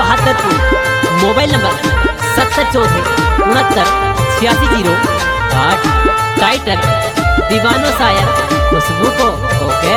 Bahadurpur. Mobile number 7064698608। Title दीवानो शायर खुशबू को ओके।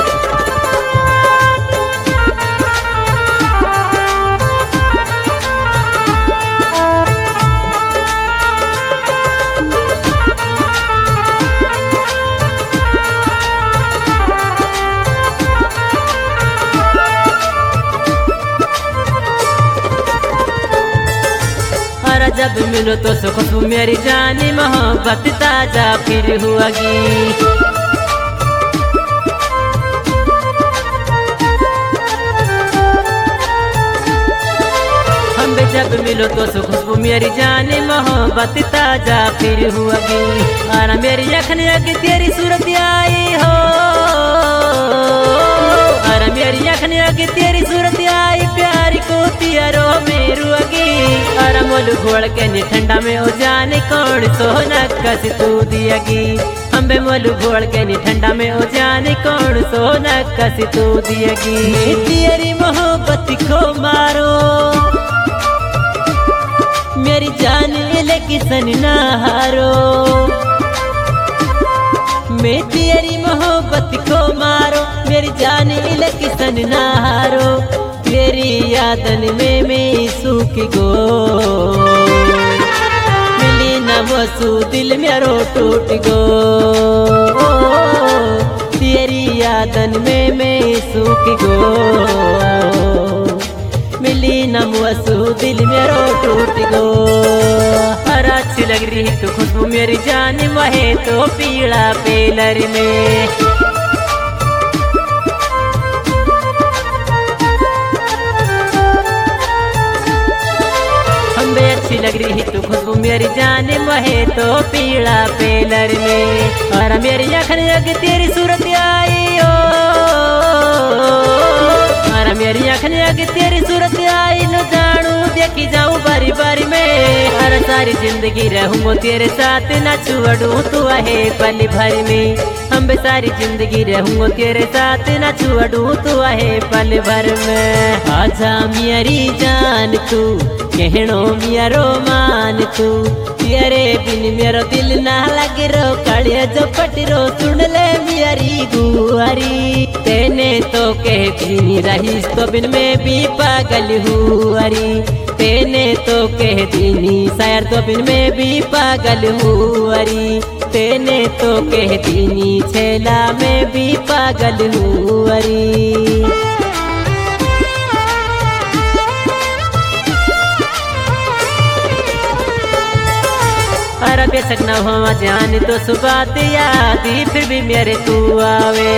जब मिलो तो खुशबू मेरी जानी मोहब्बत ताजा फिर हुआगी। हम जब मिलो तो खुशबू मेरी जानी मोहब्बत ताजा फिर हुआगी। आरा मेरी अखन अगे तेरी सूरत आई हो, आरा मेरी अखन अगे तेरी सूरत आई। प्यार को तियारो मेरू अगी मोलू घोड़ के नी ठंडा में हो जाने कौन सोना कस तू दियगी। अम्बे मोलू घोड़ के नी ठंडा में हो जाने कौन सोना कस तू दियगी। तेरी मोहब्बत को मारो मेरी जान ले किसन ना हारो। मैं तेरी मोहब्बत को मारो मेरी जान ले किसन ना हारो। तेरी यादन में मैं सूख गो मिली न वसु दिल मेरो टूट गो। तेरी यादन में मैं सूख गो मिली न वसु दिल मेरो टूट गो। और अच्छी लग रही तो खुशबू मेरी जान वहे तो पीला पेलर में। अच्छी लग रही तो खुशबू मेरी जान वहे तो पीला पेलर में। और मेरी अखन अगे तेरी सूरत आई हो, और मेरी अखन अगे तेरी सूरत आई। न जानू देखी जाऊं बारी बारी में। और सारी जिंदगी रहूंगो तेरे साथ न छुड़ू तू है पल भर में। हम सारी जिंदगी रहूंगो तेरे साथ न छुड़ू तू है पल भर में। आजा मेरी जान तू कहनो मेरो मान तू। तेरे बिन मेरो दिल ना लगे रो कड़िया जो पटरो सुन ले मेरी गुआरी। तेने तो कह दीनी रहीस तो बिन में भी पागल हुआरी। तेने तो कह दीनी शायर तो बिन में भी पागल हुआरी। तेने तो कह दीनी छेला में भी पागल हुआरी। अरे बेशक न हो जान तो सुबात याद फिर भी मेरे तू आवे।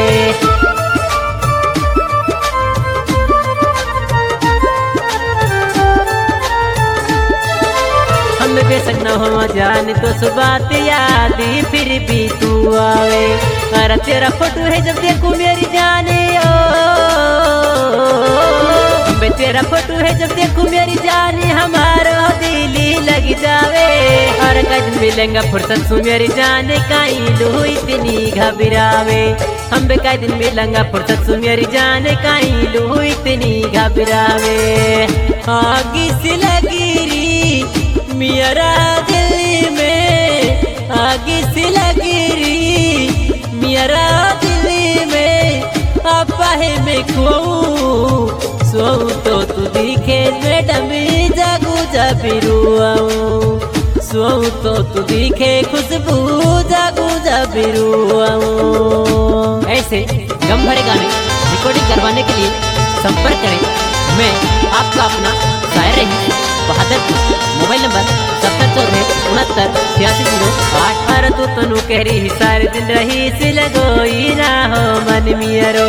हम बेशक न हो जान तो सुबात याद फिर भी तू आवे। अरे तेरा फोटो है जब देखूं मेरी जाने ओ, तेरा फोटो है जब देखूं मेरी जाने हमारा दिल लग जावे। और कद मिलेंगा फुर्सत सु मेरी जाने काई लो इतनी घबरावे। हम कई दिन मिलेंगा फुर्सत सु मेरी जाने काई लो इतनी घबरावे। आगी से लगी री मेरा दिल में, आगी से लगी री मेरा दिल में। आपा है मैं खोऊं सो तो तू दिखे मैडम जागू जा बिरुआऊं। सो तो तू दिखे खुशबू जागू जा बिरुआऊं। ऐसे गम भरे गाने रिकॉर्डिंग करवाने के लिए संपर्क करें। मैं आपका अपना शायर रही बहादुरपुर। Mobile number 7064698608। और तू तनु कह रही सारे दिन रही से लगोई ना हो मन मियरो।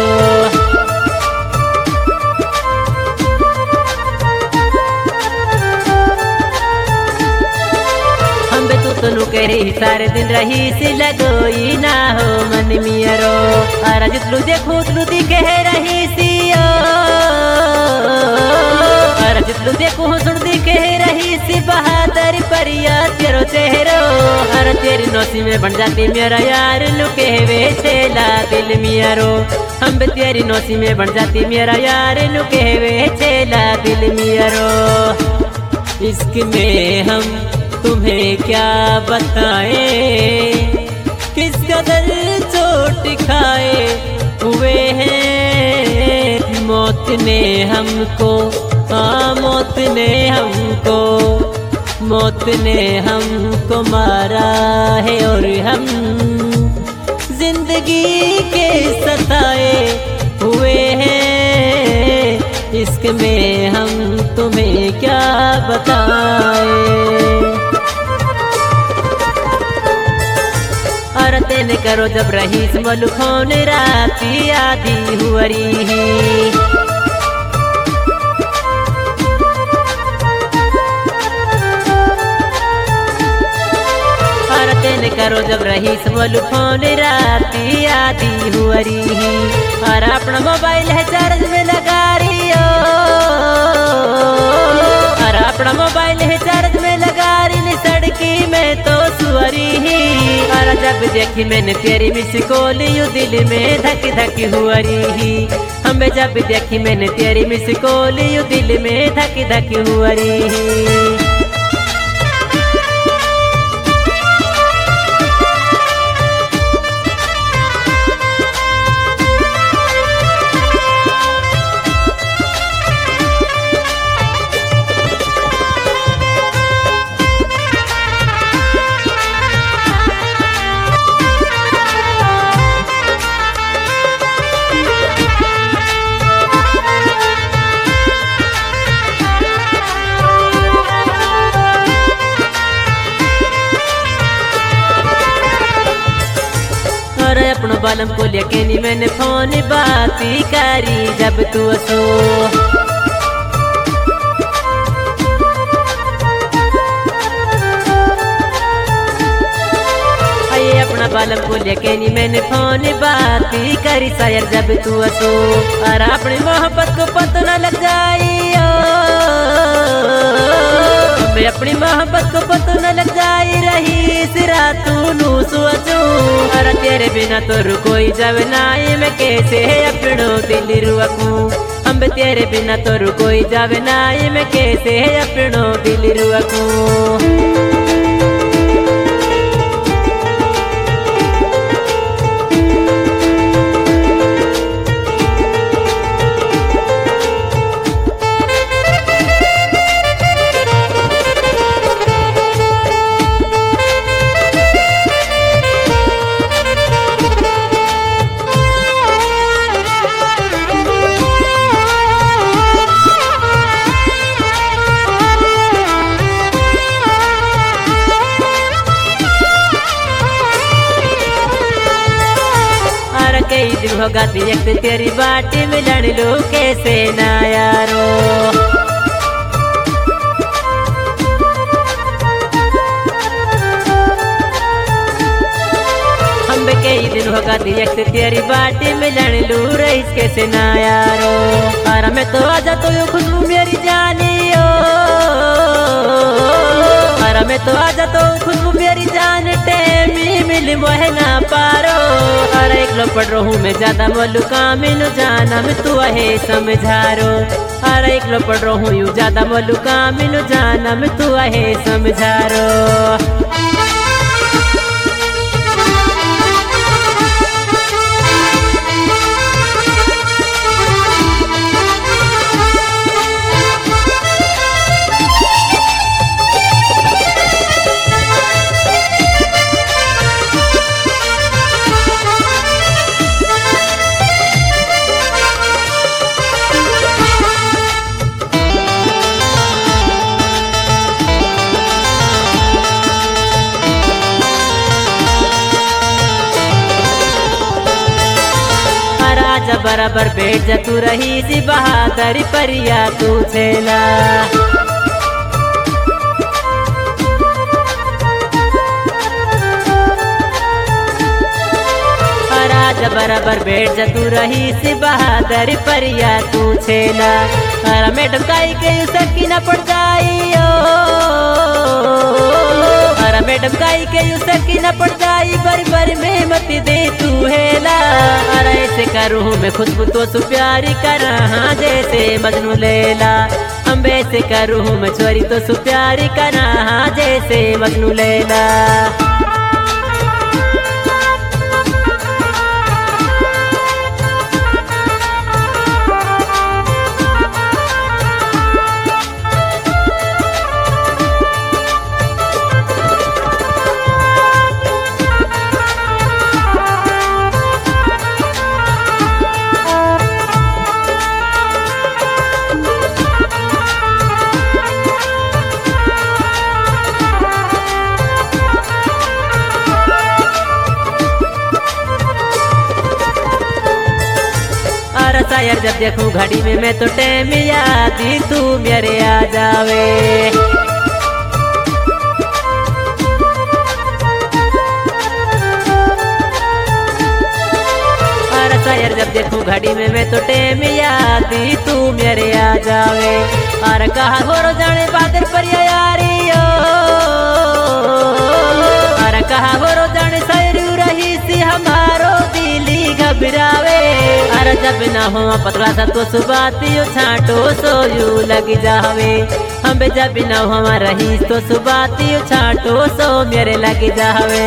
तनु कह रही सारे दिन रही से लगोई ना हो मन मियरो। और जितलू देखो उतलू दी कह रही सी ओ। और जितलू देखो सुन दी कह रही रही सी बहादुर परिया तेरो चेहरो। अरे तेरी नौसी में बन जाती मेरा यार लुके वे छेला दिल मियारो। हम भी तेरी नौसी में बन जाती मेरा यार लुके वे छेला दिल मियारो। इश्क में हम तुम्हें क्या बताएं, किस कदर चोट खाए हुए हैं। मौत ने हमको, हाँ मौत ने हमको, मौत ने हमको मारा है और हम जिंदगी के सताए हुए हैं। इश्क में हम तुम्हें क्या बताएं। और तेने करो जब रहीस मलुखों ने राती आधी हुरी। और तेने करो जब रहीस मलुखों ने राती आधी हुरी। और अपना मोबाइल है चार्ज में लगा रही हो। और अपना मोबाइल है चार्ज में लगा रही सड़की में तो सुअरी ही। और जब देखी मैंने तेरी मिस कॉल यू दिल में धक धक हुआ रही। हमें जब देखी मैंने तेरी मिस कॉल यू दिल में धक धक हुआ रही। अपनो बालम को लेके नी मैंने फोन बाती करी जब तू सो। आये अपना बालम को लेके नी मैंने फोन बाती करी शायर जब तू सो। और अपनी मोहब्बत को पता न लग जाई, मैं अपनी मोहब्बत को पता न लग जाई रही सिरा तू नू सोचू। अरे तेरे बिना तो रुकोई जब नाई मैं कैसे अपनो दिल रुकू। हम तेरे बिना तो रुकोई जब नाई मैं कैसे अपनो दिल रुकू। कई दिन होगा देख तेरी बाटी मिलन लो कैसे ना यारो। हम कई दिन होगा देख तेरी बाटी मिलन लो रईस कैसे ना यारो। और मैं तो आजा तो यू खुशबू मेरी जानी हो। और मैं तो आजा तो खुशबू मेरी जान टेमी मिल मोह ना पारो। और एक लो पढ़ रहूं मैं ज्यादा मोलू कामिनु जाना मैं तू है समझारो। और एक लो पढ़ रहूं यू ज्यादा मोलू कामिनु जाना मैं तू है समझारो। बराबर बैठ जा तू रही सी बहादुर परिया तू छेला। आजा बराबर बैठ जा तू रही सी बहादुर परिया तू छेला। अरे मैडम काई के सकी न पड़ जाई ओ, अरे मैडम काई के सकी न पड़ जाई बराबर में मत दे तू हेला। अरे ऐसे करूँ मैं खुशबू तो सु प्यारी करा जैसे मजनू लैला। अम्बे से करूँ मैं छोरी तो सु प्यारी करा जैसे मजनू लैला। यार जब देखूं घड़ी में मैं तो टाइम याद ही तू मेरे आ जावे। अरे यार जब देखूं घड़ी में मैं तो टाइम याद ही तू मेरे आ जावे। अरे कहा गोरो जाने बादल पर यारी ओ, अरे कहा गोरो जाने सैरू रही सी हमारो दिली घबरावे। अरे जब ना हो पतला सा तो सुबातियो छाटो सोयू लग जावे। हम जब ना हो रही तो सुबातियो छाटो सो मेरे लग जावे।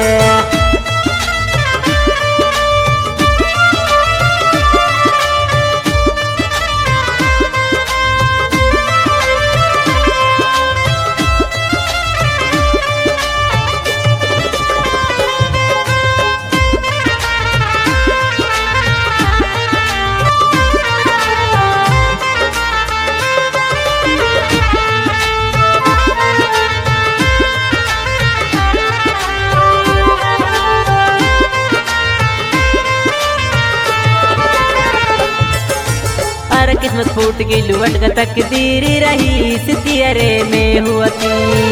किस्मत फूट की लुवट का तकदीर रही सितियरे में हुआती।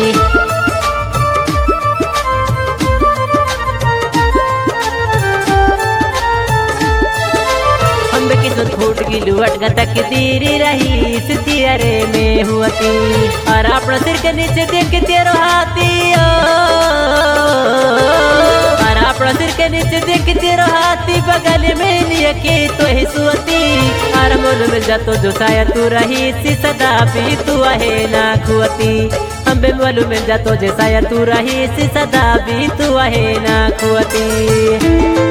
हम किस्मत फूट की लुवट का तकदीर रही सितियरे में हुआती। और अपना सिर के नीचे देख के तेरो हाथी ओ, और अपना सिर के नीचे देख के तेरो हाथी बगल में लिए के तो ही सुअती। अरे मोल मिल जा तो जो साया तू रही सी सदा भी तू आहे ना खुअती। हम बेमोल मिल जा तो जो साया तू रही सी सदा भी तू आहे ना खुअती।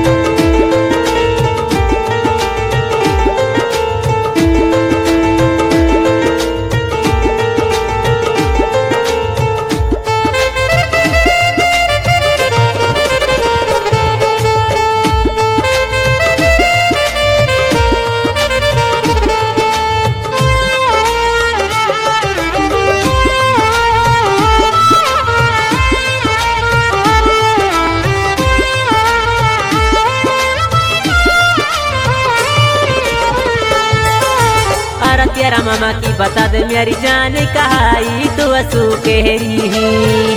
तेरा मामा की बता दे मेरी जान कहाई तू असू केहरी ही।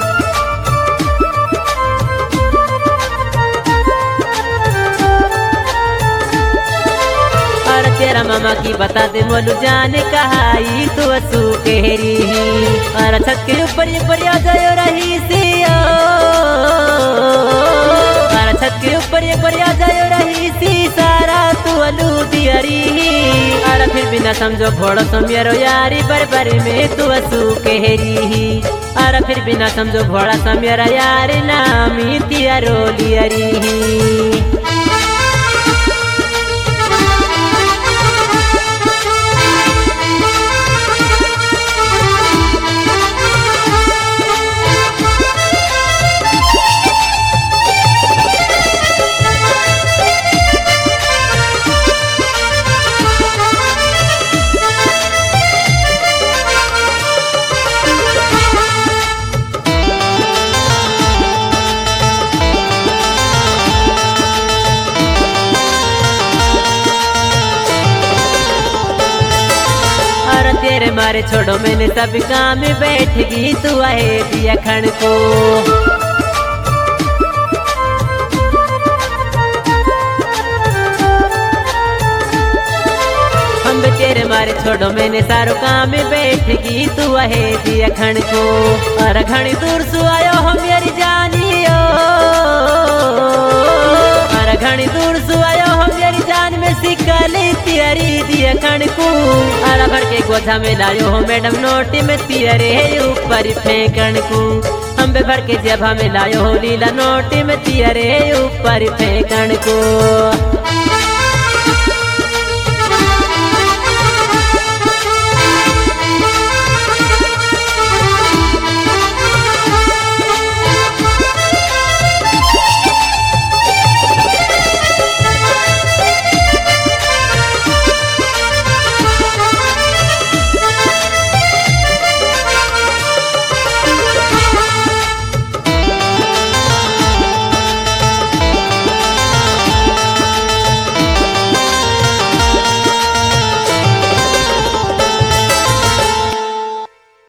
और तेरा मामा की बता दे मोलू जान कहाई तू असू केहरी ही। और छत के ऊपर आ जायो रही सी ओ, और छत के ऊपर आ जायो रही सी सारा तू अलू दियरी ही। अरे फिर बिना समझो घोड़ो सो मेरो यारी बरबर में तू असू केहरी ही। अरे फिर बिना समझो घोड़ा सा मेरा यारी नामी तिया रोलियरी ही। तेरे मारे छोड़ो मैंने सब काम बैठ गई तू आए दिया खण को। मारे छोड़ो मैंने सारो काम बैठ गई तू है दिया खण को और घणी दूर सु आयो हम मेरी जानियो और घणी दूर सु आयो हम मेरी जान में सिकली तियरी दिया खण को और भर के गोधा में लायो हो मैडम नोटी में तियरे ऊपर फेंकण को हम भर के जेबा में लायो हो लीला नोटी में तियरे ऊपर फेंकण को।